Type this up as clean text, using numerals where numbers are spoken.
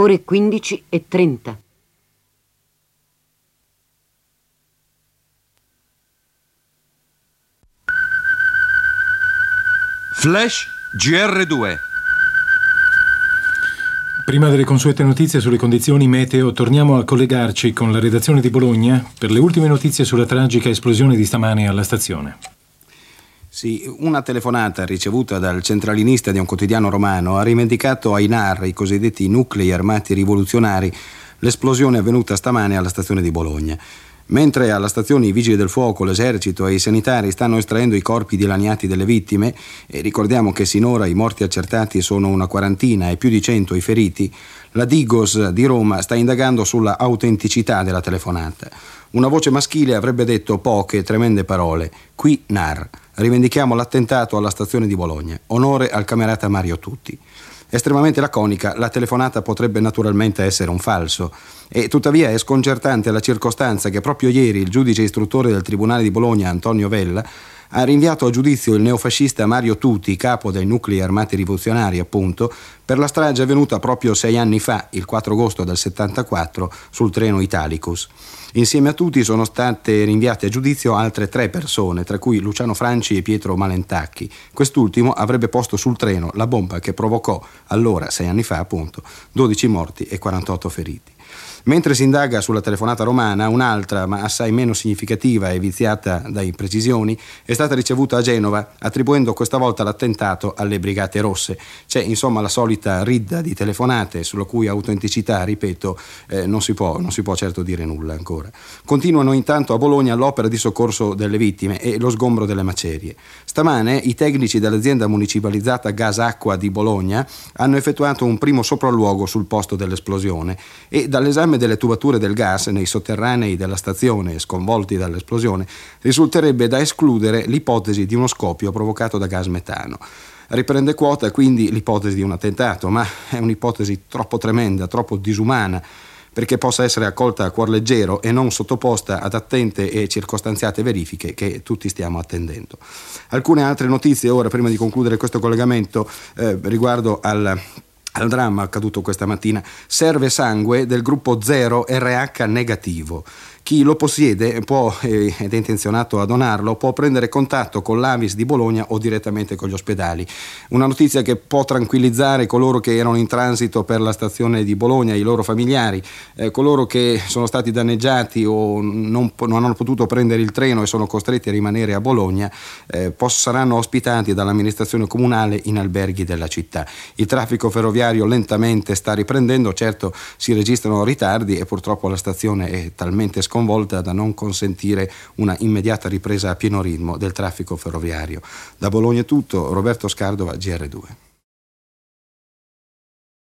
Ore 15:30. Flash GR2. Prima delle consuete notizie sulle condizioni meteo, torniamo a collegarci con la redazione di Bologna per le ultime notizie sulla tragica esplosione di stamane alla stazione. Sì, una telefonata ricevuta dal centralinista di un quotidiano romano ha rivendicato ai NAR, i cosiddetti nuclei armati rivoluzionari, l'esplosione avvenuta stamane alla stazione di Bologna. Mentre alla stazione i vigili del fuoco, l'esercito e i sanitari stanno estraendo i corpi dilaniati delle vittime, e ricordiamo che sinora i morti accertati sono una quarantina e più di 100 i feriti, la Digos di Roma sta indagando sulla autenticità della telefonata. Una voce maschile avrebbe detto poche, tremende parole. Qui NAR. Rivendichiamo l'attentato alla stazione di Bologna. Onore al camerata Mario Tutti. Estremamente laconica, la telefonata potrebbe naturalmente essere un falso, e tuttavia è sconcertante la circostanza che proprio ieri il giudice istruttore del Tribunale di Bologna, Antonio Vella, ha rinviato a giudizio il neofascista Mario Tutti, capo dei nuclei armati rivoluzionari appunto, per la strage avvenuta proprio 6 anni fa, il 4 agosto del 74, sul treno Italicus. Insieme a Tutti sono state rinviate a giudizio altre 3 persone, tra cui Luciano Franci e Pietro Malentacchi. Quest'ultimo avrebbe posto sul treno la bomba che provocò, allora 6 anni fa appunto, 12 morti e 48 feriti. Mentre si indaga sulla telefonata romana, un'altra, ma assai meno significativa e viziata da imprecisioni, è stata ricevuta a Genova, attribuendo questa volta l'attentato alle Brigate Rosse. C'è insomma la solita ridda di telefonate sulla cui autenticità, ripeto, non si può certo dire nulla ancora. Continuano intanto a Bologna l'opera di soccorso delle vittime e lo sgombro delle macerie. Stamane i tecnici dell'azienda municipalizzata Gas Acqua di Bologna hanno effettuato un primo sopralluogo sul posto dell'esplosione, e dall'esame delle tubature del gas nei sotterranei della stazione sconvolti dall'esplosione risulterebbe da escludere l'ipotesi di uno scoppio provocato da gas metano. Riprende quota quindi l'ipotesi di un attentato, ma è un'ipotesi troppo tremenda, troppo disumana perché possa essere accolta a cuor leggero e non sottoposta ad attente e circostanziate verifiche che tutti stiamo attendendo. Alcune altre notizie ora, prima di concludere questo collegamento, riguardo al dramma accaduto questa mattina. Serve sangue del gruppo 0 RH negativo. Chi lo possiede ed è intenzionato a donarlo può prendere contatto con l'Avis di Bologna o direttamente con gli ospedali. Una notizia che può tranquillizzare coloro che erano in transito per la stazione di Bologna, i loro familiari, coloro che sono stati danneggiati o non hanno potuto prendere il treno e sono costretti a rimanere a Bologna, saranno ospitati dall'amministrazione comunale in alberghi della città. Il traffico ferroviario lentamente sta riprendendo, certo si registrano ritardi e purtroppo la stazione è talmente sconvolta da non consentire una immediata ripresa a pieno ritmo del traffico ferroviario. Da Bologna è tutto, Roberto Scardova, GR2.